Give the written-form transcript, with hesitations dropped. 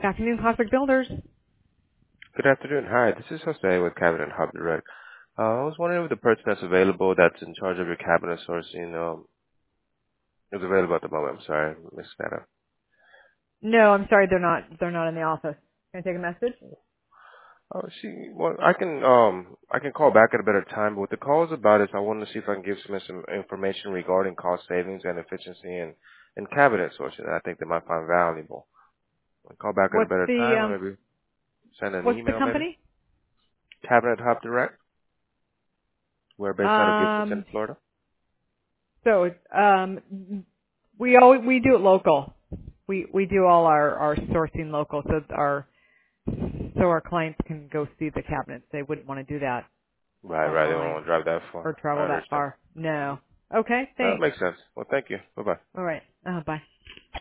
Good afternoon, Classic Builders. Good afternoon. Hi, this is Jose with Cabinet Hub Direct. I was wondering if the person that's available that's in charge of your cabinet sourcing is available at the moment. I'm sorry, I missed that up. No, I'm sorry, they're not. They're not in the office. Can I take a message? Oh, well, I can call back at a better time. But what the call is about is I wanted to see if I can give some information regarding cost savings and efficiency in cabinet sourcing that I think they might find valuable. I'll call back at a What's better time, or the maybe send an what's the email, maybe. company? Cabinet Hub Direct. We're based out of Gibson, Um, Florida. so we do it local. We do all our sourcing local, so our clients can go see the cabinets. They wouldn't want to do that Right. They don't online want to drive that or far. I travel that understand. far. No. Okay, That thanks. makes sense. Well, thank you. Bye-bye. All right. Bye.